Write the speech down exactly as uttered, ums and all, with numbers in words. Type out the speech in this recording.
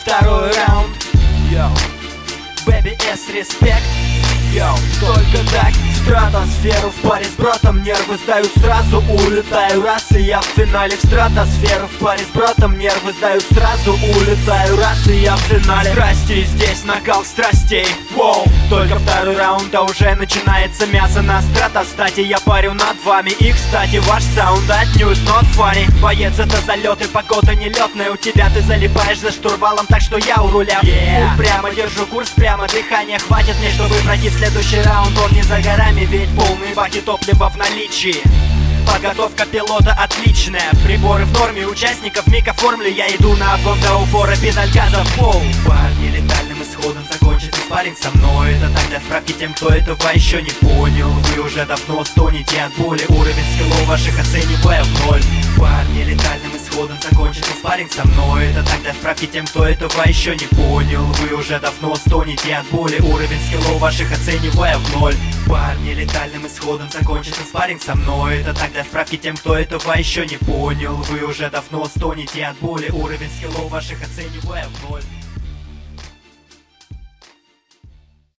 второй раунд. Йоу, Baby S, респект. Йоу, только так в стратосферу. В паре с братом нервы сдают сразу. Улетаю раз, и я в финале. В стратосферу в паре с братом нервы сдают сразу. Улетаю раз, и я в финале. Страсти здесь, накал страстей. Воу, только второй раунд, а уже начинается мясо на стратостате. Я парю над вами, и кстати ваш саунд отнюдь not funny. Боец, это залет и погода нелетная. У тебя ты залипаешь за штурвалом, так что я у руля. yeah. Прямо держу курс, прямо дыхания хватит мне, чтобы пройти в следующий раунд. Он не за горами, ведь полные баки топлива в наличии. Подготовка пилота отличная. Приборы в норме, участников в микоформле. Я иду на обгон до упора, педаль газа в пол. Парни, летальным исходом закончится спарринг со мной. Это тогда справки тем, кто этого еще не понял. Вы уже давно стонете от боли. Уровень скиллов ваших оцениваю в ноль. Парни, летальным исходом закончится спарринг со мной. Это тогда справки тем, кто этого еще не понял. Вы уже давно стонете от боли. Уровень скиллов ваших оцениваю в ноль. Парни, летальным исходом закончится спарринг со мной. Это тогда справки тем, кто этого еще не понял. Вы уже давно стонете от боли. Уровень скиллов ваших оцениваю в ноль.